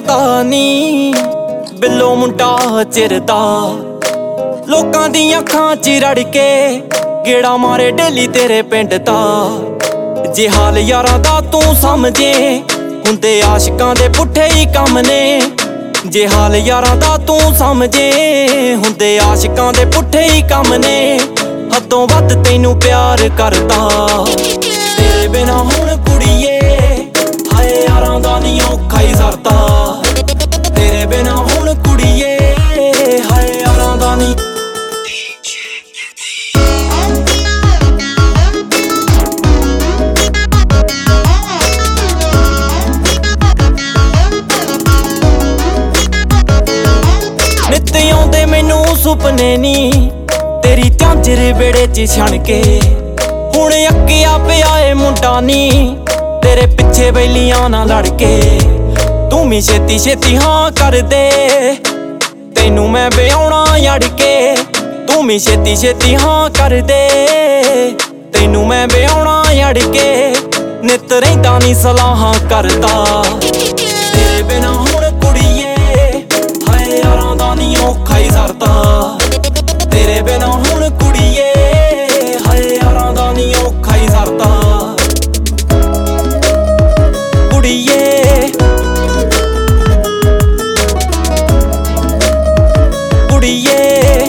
पता नी बिल्लो मुंडा चिरदा लोकां दी अखां च रड़ के गेड़ा मारे डेली तेरे पिंड दा। जे हाल यारां दा तू समझे हुंदे आशिकां दे पुट्ठे ही कम ने। जे हाल यारां दा तू समझे हुंदे आशिकां दे पुट्ठे ही कम ने। हदों वध तैनू प्यार करदा तेरे बिना हुण कुड़िए हाय यारां दा नी औखा ही सरदा। तेरे बिना हुण कुड़िए हाय यारां दा नी। नित आउंदे मैनू सुपने नी तेरी झांजर बेड़े च छण के। हुण अक्किया पिया ए मुंडा नी तेरे पिछे बैलियां ना लड़के। तू मी छेती छेती हाँ कर दे तैनू मैं ब्याहना अड़ के। तू मी छेती छेती हाँ कर दे तैनू मैं ब्याहना अड़ के। नित रहिंदा नी सलाहां करदा तेरे बिना हुण कुड़िए हाय यारां दा नी औखा ही सरदा। तेरे बिना हुण कुड़िए हाय यारां दा नी औखा ही सरदा। कुड़िए कुड़िए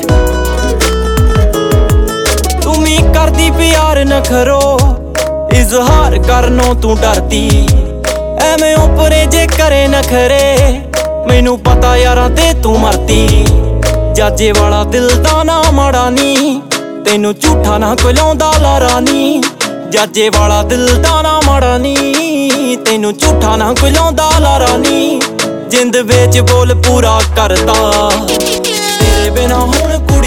तुमी करदी प्यार नखरो इजहार करनो तू डरदी। एवें उपरे जे करे नखरे मैनू पता यारां ते तू मरदी। जाजे वाला दिल दा ना माड़ा नी तैनू झूठा ना कोई लाउंदा लारा नी। जाजे वाला दिल दा ना माड़ा नी तैनू झूठा ना कोई लाउंदा लारा नी। जिंद विच बोल पूरा करदा तेरे बिना हुण